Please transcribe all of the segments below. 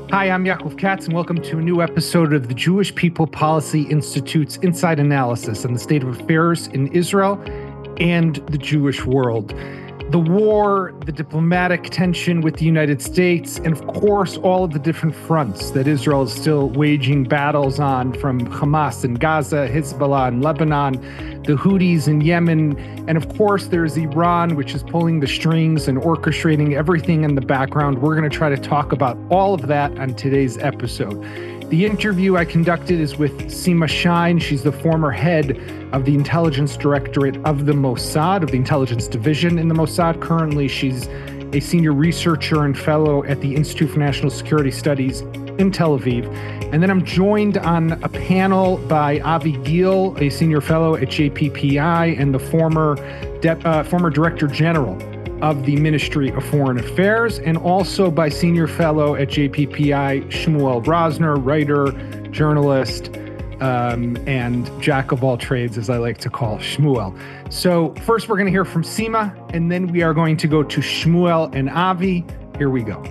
Hi, I'm Yaakov Katz, and welcome to a new episode of the Jewish People Policy Institute's Inside Analysis on the state of affairs in Israel and the Jewish world. The war, the diplomatic tension with the United States, and of course, all of the different fronts that Israel is still waging battles on, from Hamas in Gaza, Hezbollah in Lebanon, the Houthis in Yemen, and of course, there's Iran, which is pulling the strings and orchestrating everything in the background. We're going to try to talk about all of that on today's episode. The interview I conducted is with Sima Shine. She's the former head of the intelligence directorate of the Mossad, of the intelligence division in the Mossad. Currently, she's a senior researcher and fellow at the Institute for National Security Studies in Tel Aviv. And then I'm joined on a panel by Avi Gil, a senior fellow at JPPI and the former director general of the Ministry of Foreign Affairs, and also by senior fellow at JPPI, Shmuel Rosner, writer, journalist, and jack of all trades, as I like to call Shmuel. So first we're going to hear from Sima, and then we are going to go to Shmuel and Avi. Here we go.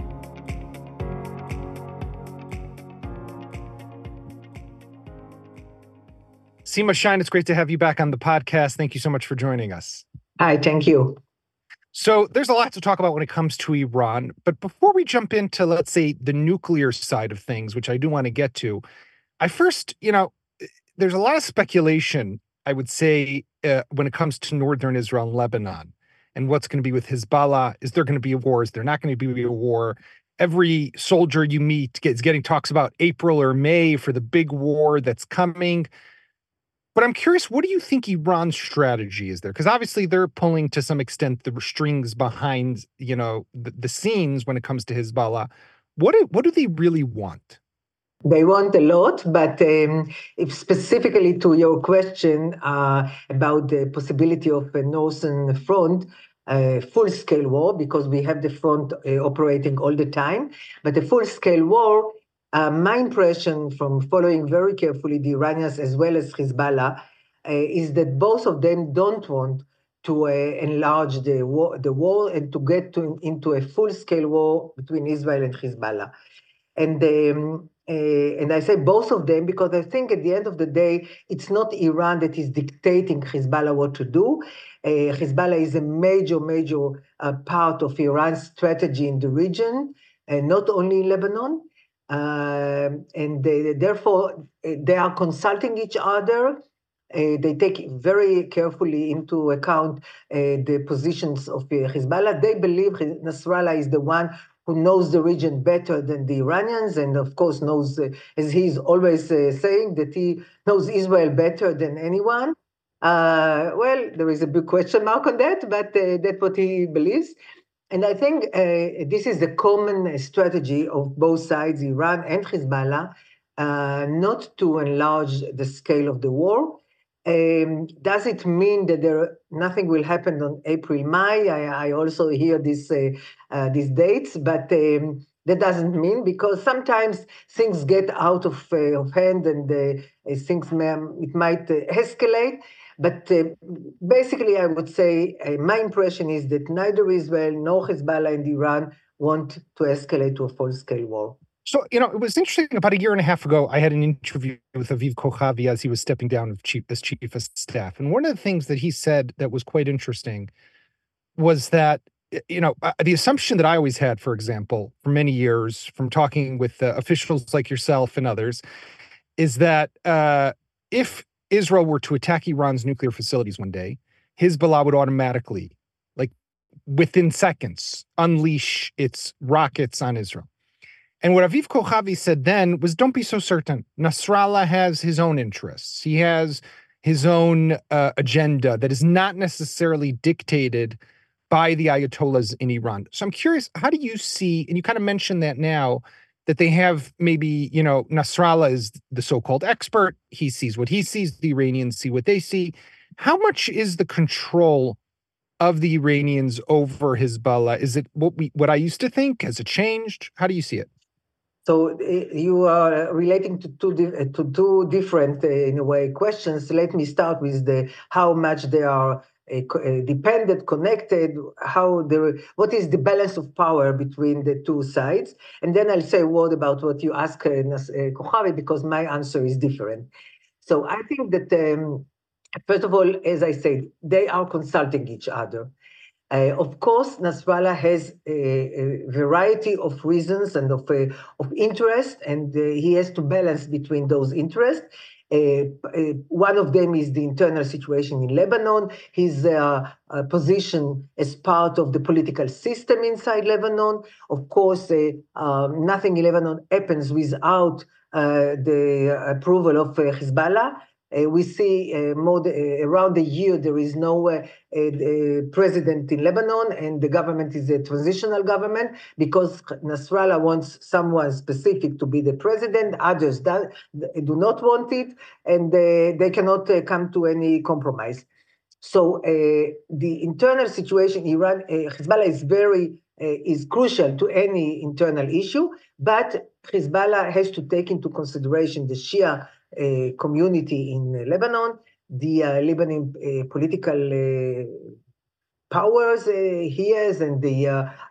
Sima Shine, it's great to have you back on the podcast. Thank you so much for joining us. Hi, thank you. So there's a lot to talk about when it comes to Iran. But before we jump into, let's say, the nuclear side of things, which I do want to get to, I first, there's a lot of speculation, I would say, when it comes to northern Israel and Lebanon and what's going to be with Hezbollah. Is there going to be a war? Is there not going to be a war? Every soldier you meet is getting talks about April or May for the big war that's coming. But I'm curious, what do you think Iran's strategy is there? Because obviously they're pulling, to some extent, the strings behind, the scenes when it comes to Hezbollah. What do they really want? They want a lot, but if specifically to your question about the possibility of a northern front, full-scale war, because we have the front operating all the time, but a full-scale war, my impression from following very carefully the Iranians as well as Hezbollah is that both of them don't want to enlarge the war and to get into a full-scale war between Israel and Hezbollah. And I say both of them because I think at the end of the day, it's not Iran that is dictating Hezbollah what to do. Hezbollah is a major part of Iran's strategy in the region, and not only in Lebanon. Therefore, they are consulting each other. They take very carefully into account the positions of Hezbollah. They believe Nasrallah is the one who knows the region better than the Iranians, and of course knows, as he's always saying, that he knows Israel better than anyone. Well, there is a big question mark on that, but that's what he believes. And I think this is the common strategy of both sides, Iran and Hezbollah, not to enlarge the scale of the war. Does it mean that nothing will happen on April, May? I also hear these dates, but that doesn't mean, because sometimes things get out of hand and it might escalate. But basically, I would say my impression is that neither Israel nor Hezbollah and Iran want to escalate to a full-scale war. So, it was interesting. About a year and a half ago, I had an interview with Aviv Kochavi as he was stepping down as chief of staff. And one of the things that he said that was quite interesting was that, the assumption that I always had, for example, for many years from talking with officials like yourself and others, is that if Israel were to attack Iran's nuclear facilities one day, Hezbollah would automatically, within seconds, unleash its rockets on Israel. And what Aviv Kochavi said then was, don't be so certain. Nasrallah has his own interests. He has his own agenda that is not necessarily dictated by the Ayatollahs in Iran. So I'm curious, how do you see, and you kind of mentioned that now, that they have maybe, Nasrallah is the so-called expert. He sees what he sees. The Iranians see what they see. How much is the control of the Iranians over Hezbollah? Is it what I used to think? Has it changed? How do you see it? So you are relating to two different, in a way, questions. Let me start with how much they are dependent, connected, what is the balance of power between the two sides. And then I'll say a word about what you asked Kochavi, because my answer is different. So I think that, first of all, as I said, they are consulting each other. Of course, Nasrallah has a variety of reasons and of interest, and he has to balance between those interests. One of them is the internal situation in Lebanon, his position as part of the political system inside Lebanon. Of course, nothing in Lebanon happens without the approval of Hezbollah. We see around a year there is no president in Lebanon, and the government is a transitional government because Nasrallah wants someone specific to be the president. Others do not want it, and they cannot come to any compromise. So the internal situation in Iran, Hezbollah is crucial to any internal issue, but Hezbollah has to take into consideration the Shia community in Lebanon, the Lebanon political powers he has, and the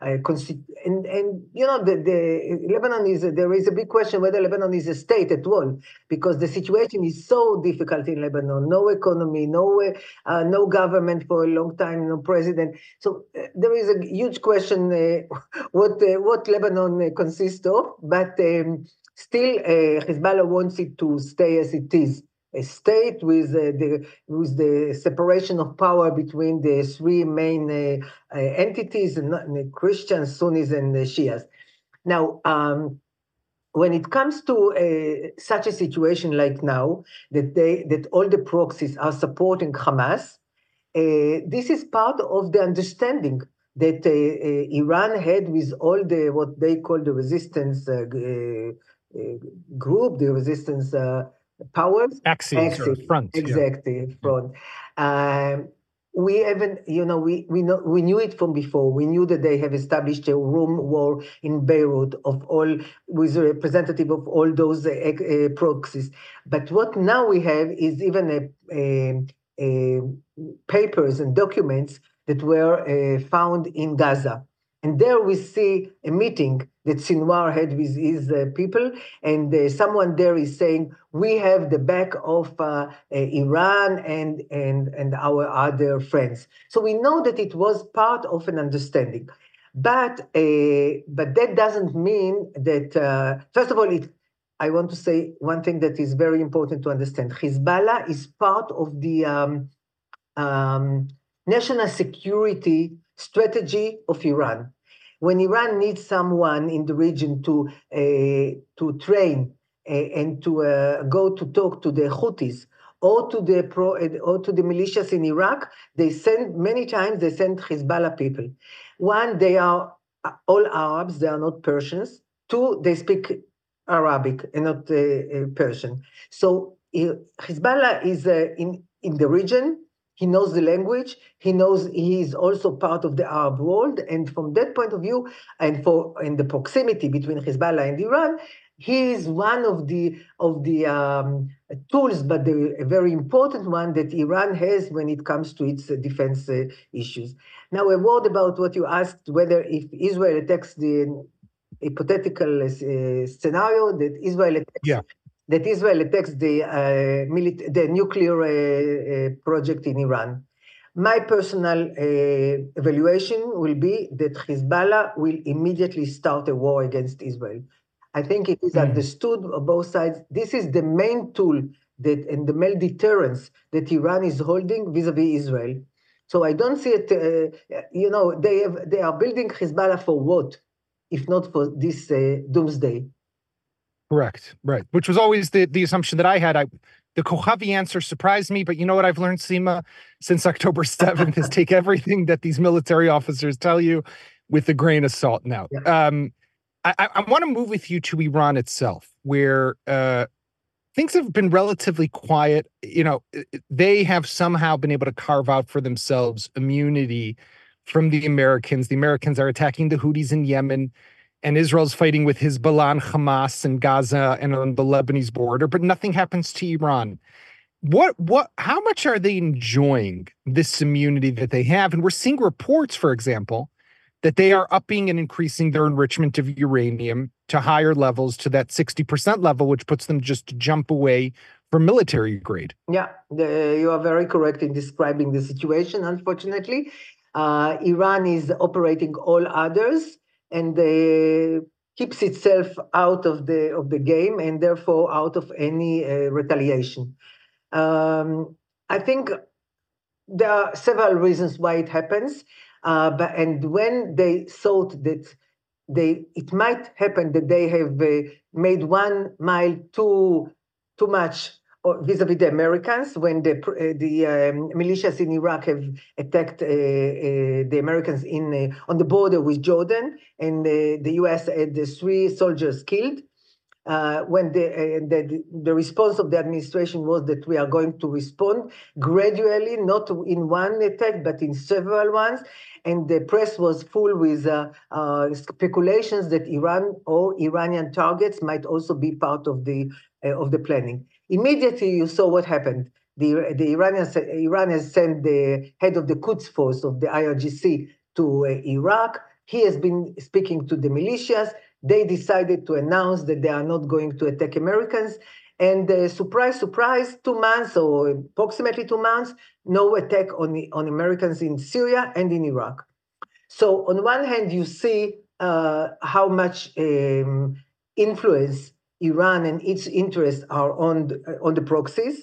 Lebanon there is a big question whether Lebanon is a state at all, because the situation is so difficult in Lebanon. No economy, no government for a long time, no president. So there is a huge question what Lebanon consists of, but still Hezbollah wants it to stay as it is. A state with the separation of power between the three main entities, Christians, Sunnis, and Shias. Now, when it comes to such a situation like now, that all the proxies are supporting Hamas, this is part of the understanding that Iran had with all the what they call the resistance group, the resistance powers, axis or front, exactly, front. We haven't, we knew it from before. We knew that they have established a room war in Beirut with a representative of all those proxies. But what now we have is even papers and documents that were found in Gaza. And there we see a meeting that Sinwar had with his people, and someone there is saying, we have the back of Iran and our other friends. So we know that it was part of an understanding. But that doesn't mean that, first of all, I want to say one thing that is very important to understand. Hezbollah is part of the national security strategy of Iran. When Iran needs someone in the region to train and to go to talk to the Houthis or to the militias in Iraq, many times they send Hezbollah people. One, they are all Arabs; they are not Persians. Two, they speak Arabic and not Persian. So Hezbollah is in the region. He knows the language. He knows he is also part of the Arab world, and from that point of view, and the proximity between Hezbollah and Iran, he is one of the tools, but a very important one that Iran has when it comes to its defense issues. Now, a word about what you asked, whether if Israel attacks the hypothetical scenario that Israel attacks. That Israel attacks the nuclear project in Iran. My personal evaluation will be that Hezbollah will immediately start a war against Israel. I think it is understood on both sides. This is the main tool and the main deterrence that Iran is holding vis-a-vis Israel. So I don't see it, they are building Hezbollah for what, if not for this doomsday. Correct. Right. Which was always the assumption that I had. The Kochavi answer surprised me, but you know what I've learned, Sima, since October 7th is take everything that these military officers tell you with a grain of salt now. Yeah. I want to move with you to Iran itself, where things have been relatively quiet. They have somehow been able to carve out for themselves immunity from the Americans. The Americans are attacking the Houthis in Yemen, and Israel's fighting with Hezbollah and Hamas in Gaza and on the Lebanese border, but nothing happens to Iran. How much are they enjoying this immunity that they have? And we're seeing reports, for example, that they are upping and increasing their enrichment of uranium to higher levels, to that 60% level, which puts them just a jump away from military grade. Yeah, you are very correct in describing the situation. Unfortunately, Iran is operating all others and keeps itself out of the game, and therefore out of any retaliation. I think there are several reasons why it happens, and when they thought that it might happen that they have made 1 mile too much vis-a-vis the Americans, when the militias in Iraq have attacked the Americans on the border with Jordan, and the U.S. had 3 soldiers killed. When the response of the administration was that we are going to respond gradually, not in one attack, but in several ones. And the press was full with speculations that Iran or Iranian targets might also be part of the planning. Immediately, you saw what happened. Iran has sent the head of the Quds Force of the IRGC to Iraq. He has been speaking to the militias. They decided to announce that they are not going to attack Americans. And surprise, surprise, 2 months or approximately 2 months, no attack on Americans in Syria and in Iraq. So on one hand, you see how much influence Iran and its interests are on the proxies.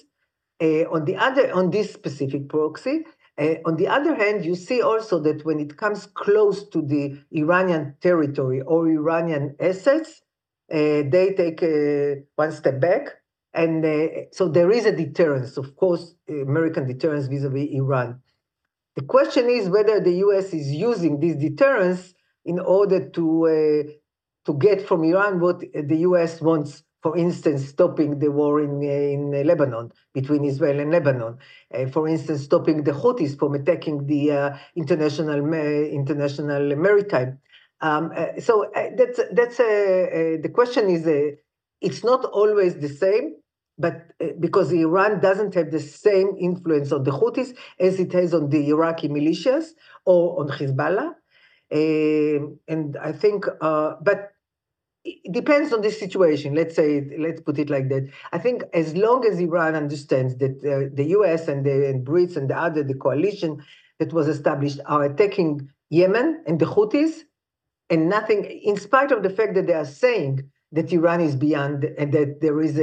On this specific proxy, on the other hand, you see also that when it comes close to the Iranian territory or Iranian assets, they take one step back. And so there is a deterrence, of course, American deterrence vis-a-vis Iran. The question is whether the US is using this deterrence in order to get from Iran what the US wants. For instance, stopping the war in Lebanon, between Israel and Lebanon. For instance, stopping the Houthis from attacking the international maritime. So that's the question is, it's not always the same, but because Iran doesn't have the same influence on the Houthis as it has on the Iraqi militias or on Hezbollah. And I think, but it depends on the situation. Let's put it like that. I think as long as Iran understands that the US and the Brits and the coalition that was established are attacking Yemen and the Houthis, and nothing, in spite of the fact that they are saying that Iran is beyond, and that there is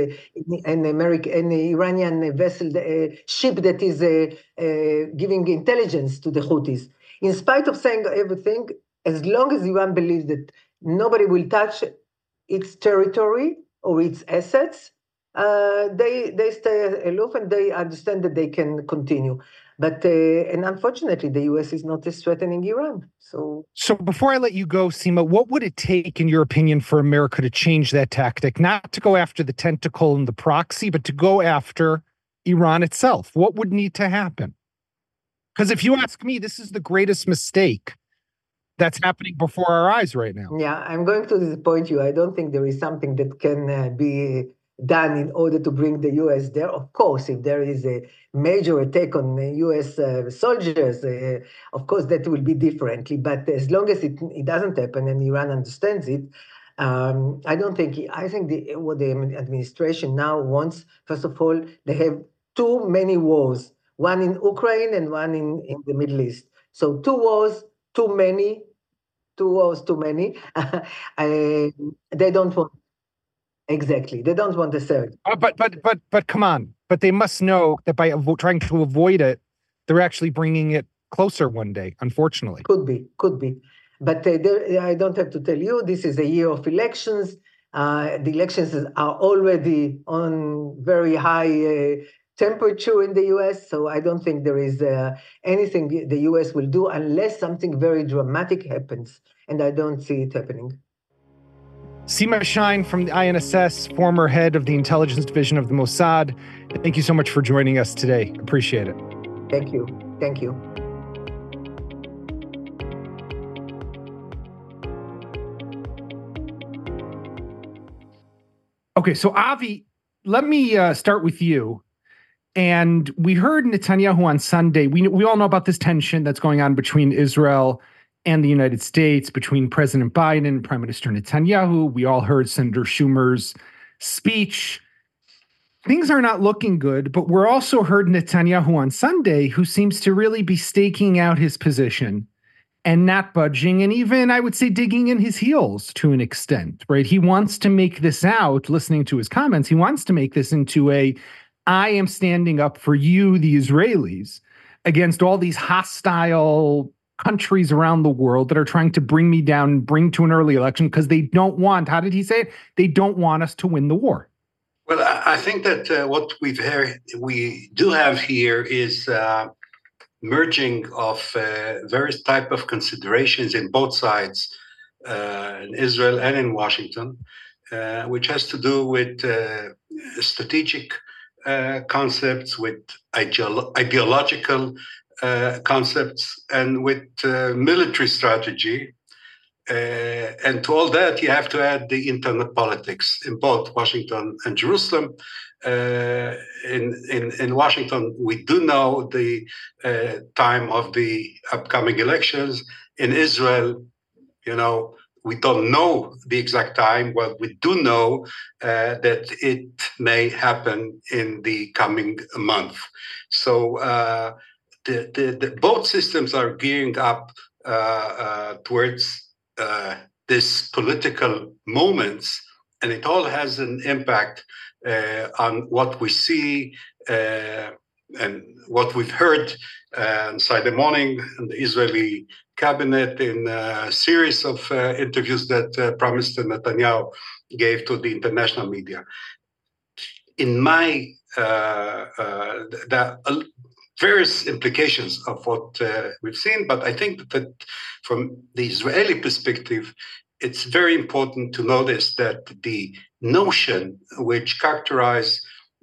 an Iranian vessel, ship that is giving intelligence to the Houthis. In spite of saying everything, as long as Iran believes that nobody will touch its territory or its assets, they stay aloof and they understand that they can continue. But and unfortunately, the U.S. is not as threatening Iran. So before I let you go, Sima, what would it take, in your opinion, for America to change that tactic? Not to go after the tentacle and the proxy, but to go after Iran itself. What would need to happen? Because if you ask me, this is the greatest mistake that's happening before our eyes right now. Yeah, I'm going to disappoint you. I don't think there is something that can be done in order to bring the U.S. there. Of course, if there is a major attack on U.S. Soldiers, of course that will be differently. But as long as it doesn't happen and Iran understands it, I don't think. I think what the administration now wants, first of all, they have too many wars, one in Ukraine and one in the Middle East. So 2 wars, too many. 2 wars, too many. They don't want. Exactly. They don't want a third. But come on. But they must know that by trying to avoid it, they're actually bringing it closer one day, unfortunately. Could be. But I don't have to tell you, this is a year of elections. The elections are already on very high temperature in the US. So I don't think there is anything the US will do unless something very dramatic happens. And I don't see it happening. Sima Shine from the INSS, former head of the intelligence division of the Mossad. Thank you so much for joining us today. Appreciate it. Thank you. Thank you. Okay, so Avi, let me start with you. And we heard Netanyahu on Sunday. We all know about this tension that's going on between Israel and the United States, between President Biden and Prime Minister Netanyahu. We all heard Senator Schumer's speech. Things are not looking good, but we're also heard Netanyahu on Sunday, who seems to really be staking out his position and not budging, and even, I would say, digging in his heels to an extent, right? He wants to make this out, listening to his comments, he wants to make this into I am standing up for you, the Israelis, against all these hostile countries around the world that are trying to bring me down and bring to an early election because they don't want, how did he say it? They don't want us to win the war. Well, I think that what we do have here is merging of various type of considerations in both sides, in Israel and in Washington, which has to do with strategic concepts, with ideological concepts, and with military strategy. And to all that, you have to add the internal politics in both Washington and Jerusalem. In Washington, we do know the time of the upcoming elections. In Israel, we don't know the exact time. Well, we do know that it may happen in the coming month. So the both systems are gearing up towards this political moments, and it all has an impact on what we see and what we've heard Friday morning in the Israeli cabinet in a series of interviews that Prime Minister Netanyahu gave to the international media. In my various implications of what we've seen, but I think that from the Israeli perspective, it's very important to notice that the notion which characterized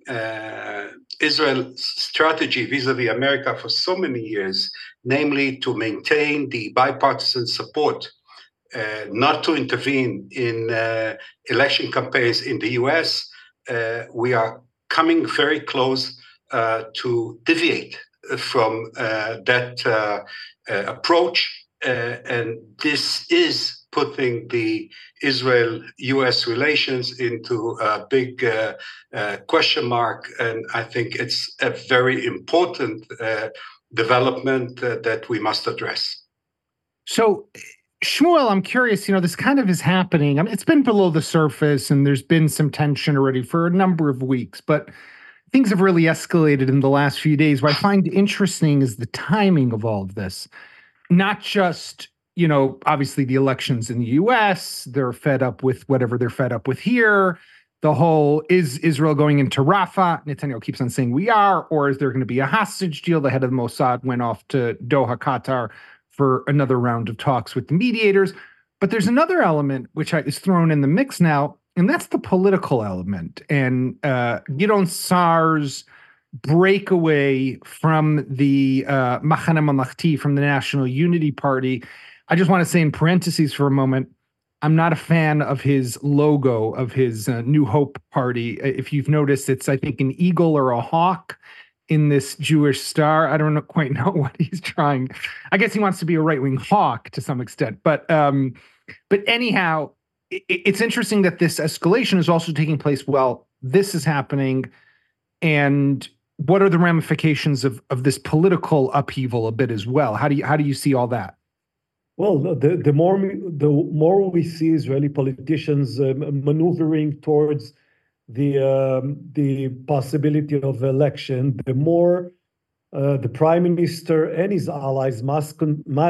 Israel's strategy vis-a-vis America for so many years, namely to maintain the bipartisan support, not to intervene in election campaigns in the US, we are coming very close to deviate from that approach. And this is putting the Israel-US relations into a big question mark. And I think it's a very important development that we must address. So, Shmuel, I'm curious, this kind of is happening. I mean, it's been below the surface and there's been some tension already for a number of weeks, but things have really escalated in the last few days. What I find interesting is the timing of all of this. Not just, obviously the elections in the US, they're fed up with whatever they're fed up with here. The whole, is Israel going into Rafah? Netanyahu keeps on saying we are, or is there going to be a hostage deal? The head of the Mossad went off to Doha, Qatar for another round of talks with the mediators. But there's another element which is thrown in the mix now, and that's the political element. And Gideon Sa'ar's breakaway from the Machane Mamlechti, from the National Unity Party. I just want to say in parentheses for a moment, I'm not a fan of his logo, of his New Hope Party. If you've noticed, it's, I think, an eagle or a hawk in this Jewish star. I don't quite know what he's trying. I guess he wants to be a right-wing hawk to some extent. But anyhow, it's interesting that this escalation is also taking place while this is happening. And what are the ramifications of this political upheaval a bit as well? How do you see all that? Well, the more we see Israeli politicians maneuvering towards the possibility of election, the more the prime minister and his allies must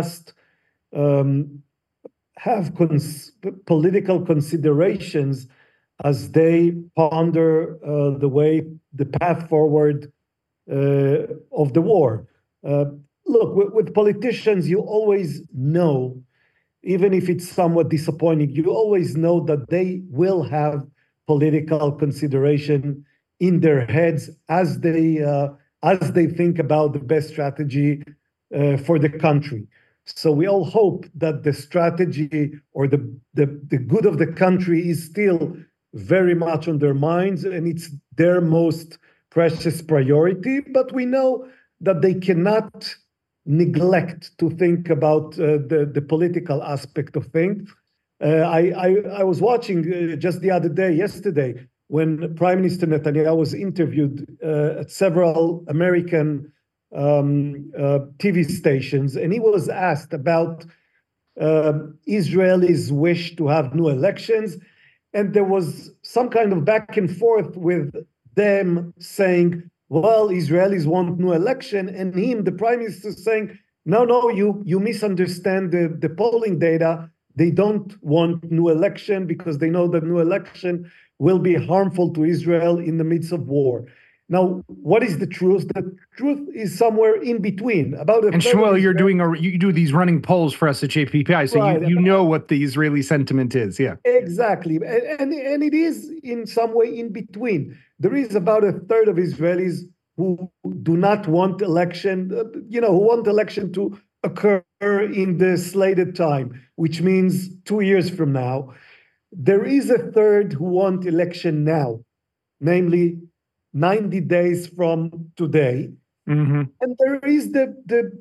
have political considerations as they ponder the path forward of the war. Look, with politicians, you always know, even if it's somewhat disappointing, you always know that they will have political consideration in their heads as they think about the best strategy for the country. So we all hope that the strategy or the good of the country is still very much on their minds, and it's their most precious priority, but we know that they cannot neglect to think about the political aspect of things. I was watching just the other day, yesterday, when Prime Minister Netanyahu was interviewed at several American TV stations, and he was asked about Israelis' wish to have new elections, and there was some kind of back and forth with them saying, well, Israelis want new election, and him, the Prime Minister, saying, no, you misunderstand the polling data. They don't want new election because they know that new election will be harmful to Israel in the midst of war. Now, what is the truth? The truth is somewhere in between. And Shmuel, you do these running polls for us at JPPI, so right, you know what the Israeli sentiment is, yeah. Exactly, and it is in some way in between. There is about a third of Israelis who do not want election, who want election to occur in the slated time, which means 2 years from now. There is a third who want election now, namely 90 days from today. Mm-hmm. And there is the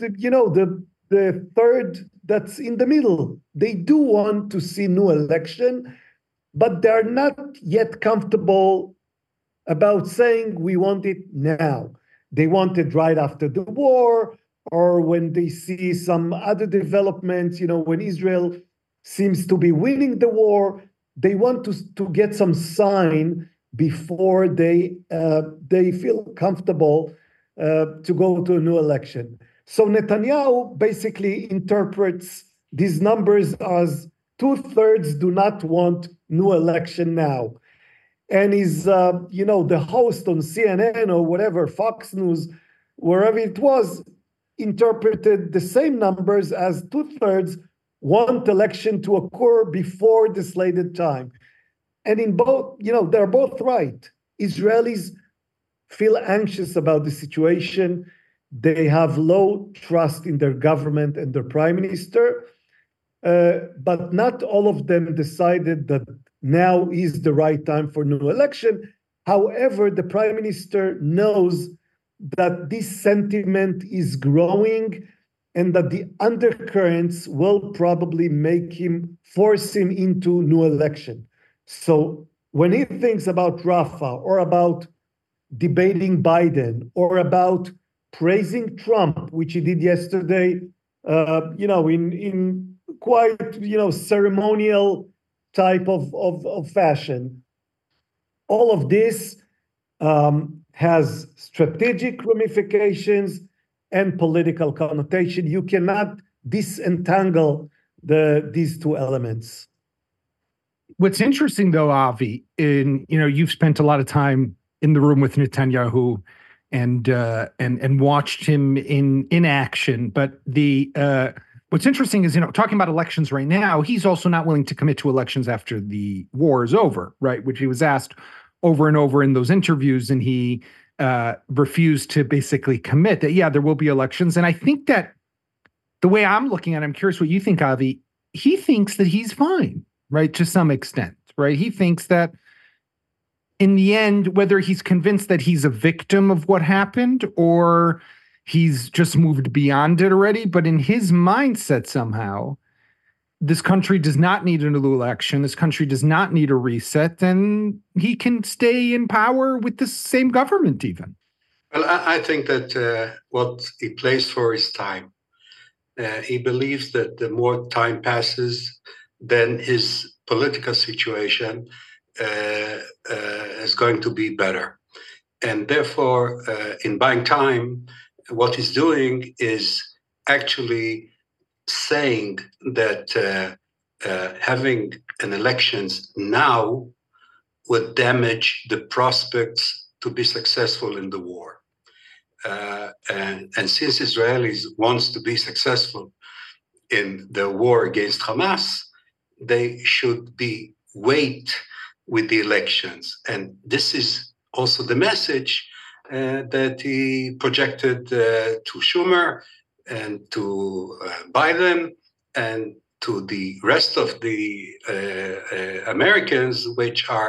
third that's in the middle. They do want to see new election, but they're not yet comfortable about saying we want it now. They want it right after the war, or when they see some other developments, when Israel seems to be winning the war, they want to get some sign before they feel comfortable to go to a new election. So Netanyahu basically interprets these numbers as 2/3 do not want new election now. And he's, the host on CNN or whatever, Fox News, wherever it was, interpreted the same numbers as 2/3 want election to occur before the slated time. And in both, they're both right. Israelis feel anxious about the situation. They have low trust in their government and their prime minister. But not all of them decided that now is the right time for new election. However, the prime minister knows that this sentiment is growing and that the undercurrents will probably force him into new election. So when he thinks about Rafah or about debating Biden or about praising Trump, which he did yesterday, in quite, ceremonial type of fashion, all of this has strategic ramifications and political connotation. You cannot disentangle these two elements. What's interesting, though, Avi, you've spent a lot of time in the room with Netanyahu and watched him in action. But what's interesting is, talking about elections right now, he's also not willing to commit to elections after the war is over, right? Which he was asked over and over in those interviews, and he refused to basically commit that, there will be elections. And I think that the way I'm looking at it, I'm curious what you think, Avi, he thinks that he's fine, right? To some extent, right? He thinks that in the end, whether he's convinced that he's a victim of what happened or he's just moved beyond it already, but in his mindset somehow, this country does not need a new election. This country does not need a reset, and he can stay in power with the same government even. Well, I think that what he plays for is time. He believes that the more time passes, then his political situation is going to be better. And therefore, in buying time, what he's doing is actually saying that having an elections now would damage the prospects to be successful in the war. And since Israelis wants to be successful in the war against Hamas, they should wait with the elections. And this is also the message that he projected to Schumer and to Biden and to the rest of the Americans, which are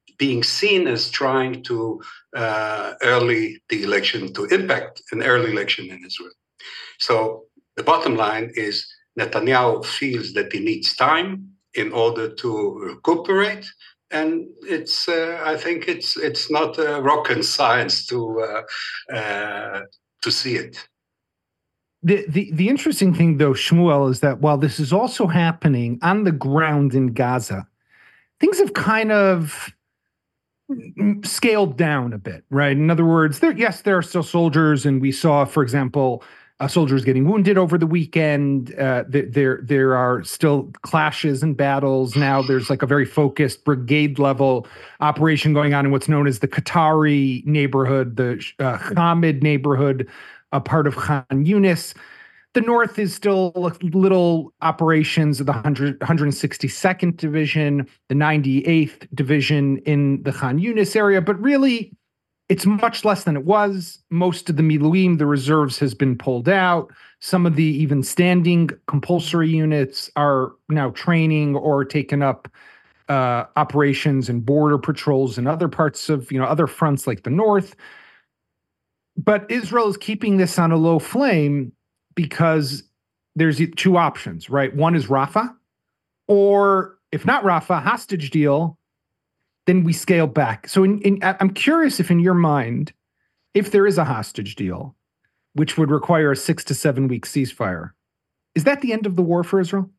being seen as trying to early the election, to impact an early election in Israel. So the bottom line is Netanyahu feels that he needs time in order to recuperate, and it's I think it's not rocket science to see it. The interesting thing, though, Shmuel, is that while this is also happening on the ground in Gaza, things have kind of scaled down a bit, right? In other words, there are still soldiers, and we saw, for example, soldiers getting wounded over the weekend. There are still clashes and battles. Now there's like a very focused brigade level operation going on in what's known as the Qatari neighborhood, the Hamid neighborhood, a part of Khan Yunis. The north is still little operations of the 162nd Division, the 98th Division in the Khan Yunis area, but really it's much less than it was. Most of the Miluim, the reserves, has been pulled out. Some of the even standing compulsory units are now training or taken up operations and border patrols in other parts of, other fronts like the north. But Israel is keeping this on a low flame because there's two options, right? One is Rafah, or if not Rafah, hostage deal, then we scale back. So I'm curious if in your mind, if there is a hostage deal, which would require a 6 to 7 week ceasefire, is that the end of the war for Israel?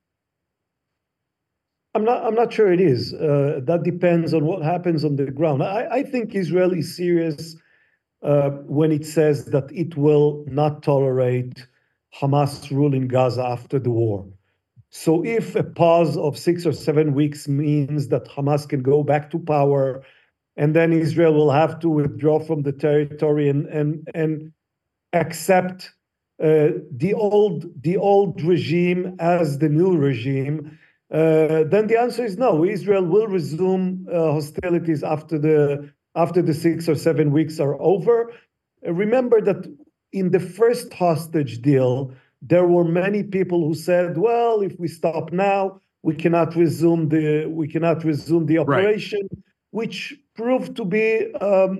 I'm not sure it is. That depends on what happens on the ground. I think Israel is serious when it says that it will not tolerate Hamas rule in Gaza after the war. So if a pause of 6 or 7 weeks means that Hamas can go back to power, and then Israel will have to withdraw from the territory and accept the old regime as the new regime, then the answer is no. Israel will resume hostilities after the 6 or 7 weeks are over. Remember that in the first hostage deal, there were many people who said, well, if we stop now, we cannot resume the operation, right, which proved to be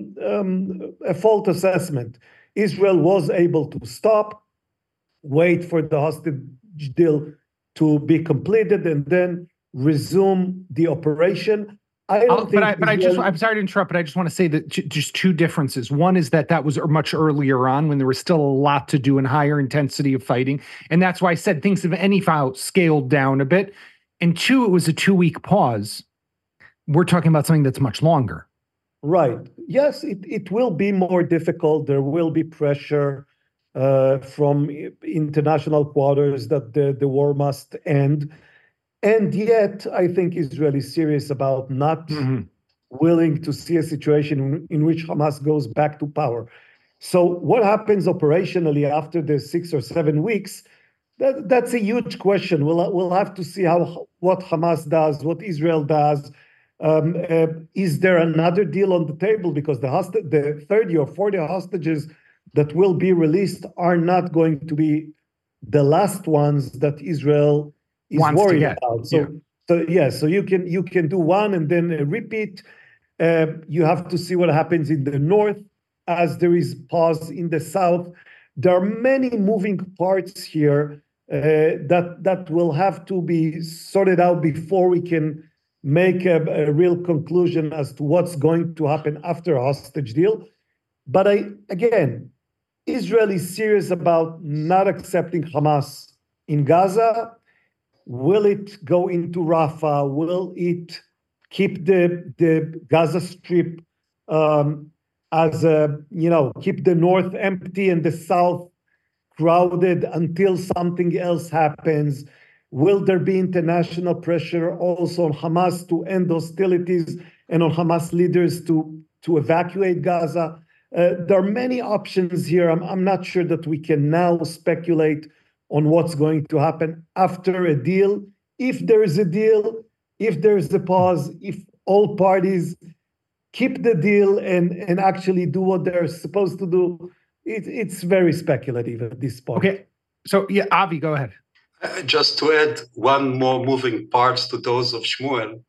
a fault assessment. Israel was able to stop, wait for the hostage deal to be completed, and then resume the operation. I'm sorry to interrupt, but I just want to say that just two differences. One is that was much earlier on when there was still a lot to do and higher intensity of fighting. And that's why I said things have anyhow scaled down a bit. And two, it was a 2-week pause. We're talking about something that's much longer. Right. Yes, it will be more difficult. There will be pressure from international quarters that the war must end. And yet, I think Israel is serious about not willing to see a situation in which Hamas goes back to power. So what happens operationally after the 6 or 7 weeks, that's a huge question. We'll have to see what Hamas does, what Israel does. Is there another deal on the table? Because the 30 or 40 hostages that will be released are not going to be the last ones that Israel is worried about. So you can do one and then repeat. You have to see what happens in the north as there is pause in the south. There are many moving parts here that will have to be sorted out before we can make a real conclusion as to what's going to happen after a hostage deal. But again, Israel is serious about not accepting Hamas in Gaza. Will it go into Rafah? Will it keep the Gaza Strip keep the north empty and the south crowded until something else happens? Will there be international pressure also on Hamas to end hostilities and on Hamas leaders to evacuate Gaza? There are many options here. I'm not sure that we can now speculate on what's going to happen after a deal. If there is a deal, if there is a pause, if all parties keep the deal and actually do what they're supposed to do, it's very speculative at this point. Okay, so yeah, Avi, go ahead. Just to add one more moving parts to those of Shmuel,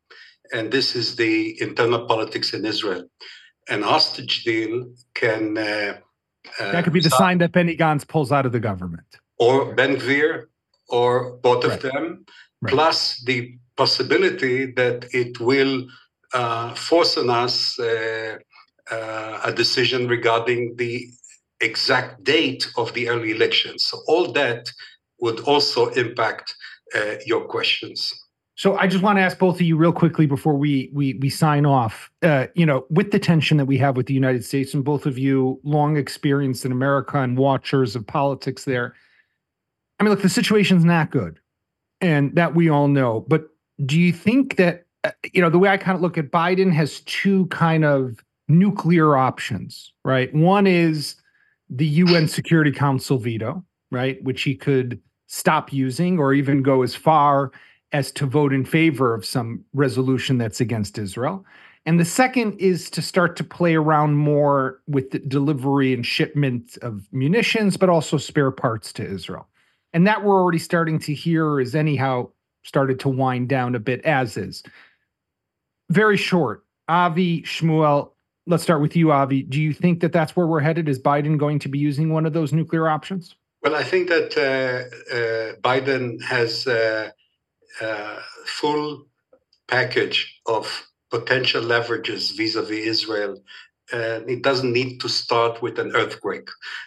and this is the internal politics in Israel. An hostage deal can... that could be the sign that Benny Gantz pulls out of the government. Or Ben-Gvir, or both of them, plus the possibility that it will force on us a decision regarding the exact date of the early elections. So all that would also impact your questions. So I just want to ask both of you real quickly before we sign off. With the tension that we have with the United States, and both of you long experience in America and watchers of politics there. I mean, look, the situation's not good, and that we all know. But do you think that, the way I kind of look at Biden has two kind of nuclear options, right? One is the UN Security Council veto, right, which he could stop using or even go as far as to vote in favor of some resolution that's against Israel. And the second is to start to play around more with the delivery and shipment of munitions, but also spare parts to Israel. And that we're already starting to hear is anyhow started to wind down a bit as is. Very short. Avi, Shmuel, let's start with you, Avi. Do you think that that's where we're headed? Is Biden going to be using one of those nuclear options? Well, I think that Biden has full package of potential leverages vis-a-vis Israel. It doesn't need to start with an earthquake.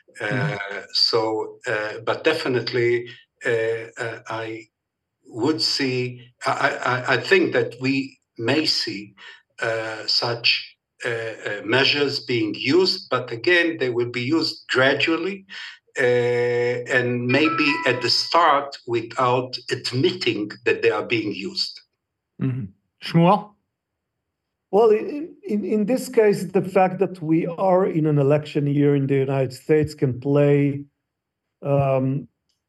But definitely, I would see, I think that we may see such measures being used, but again, they will be used gradually. And maybe at the start without admitting that they are being used. Mm-hmm. Shmuel? Well, in this case, the fact that we are in an election year in the United States can play, can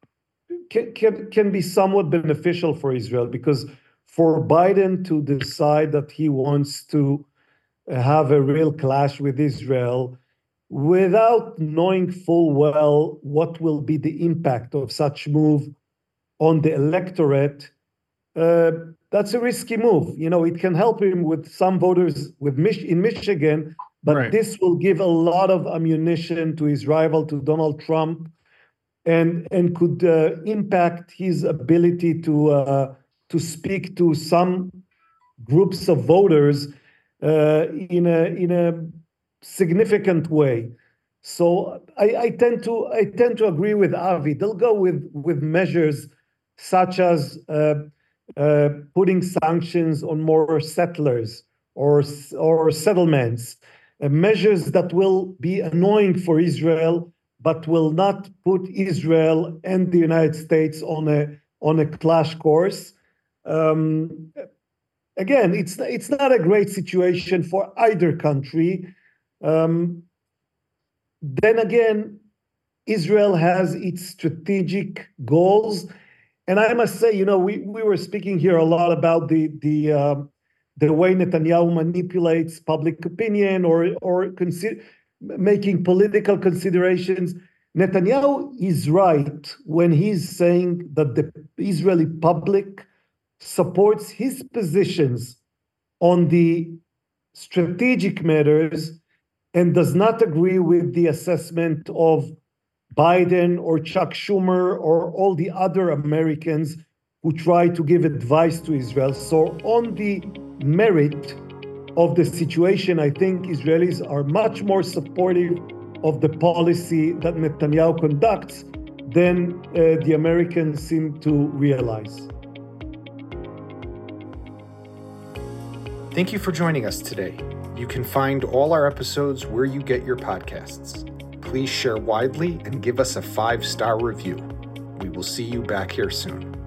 be somewhat beneficial for Israel, because for Biden to decide that he wants to have a real clash with Israel, without knowing full well what will be the impact of such move on the electorate, that's a risky move. It can help him with some voters in Michigan, but This will give a lot of ammunition to his rival, to Donald Trump, and could impact his ability to speak to some groups of voters in a significant way. So I tend to agree with Avi. They'll go with measures such as putting sanctions on more settlers or settlements, measures that will be annoying for Israel, but will not put Israel and the United States on a clash course. Again, it's not a great situation for either country. Then again, Israel has its strategic goals, and I must say, we were speaking here a lot about the way Netanyahu manipulates public opinion or making political considerations. Netanyahu is right when he's saying that the Israeli public supports his positions on the strategic matters and does not agree with the assessment of Biden or Chuck Schumer or all the other Americans who try to give advice to Israel. So on the merit of the situation, I think Israelis are much more supportive of the policy that Netanyahu conducts than the Americans seem to realize. Thank you for joining us today. You can find all our episodes where you get your podcasts. Please share widely and give us a 5-star review. We will see you back here soon.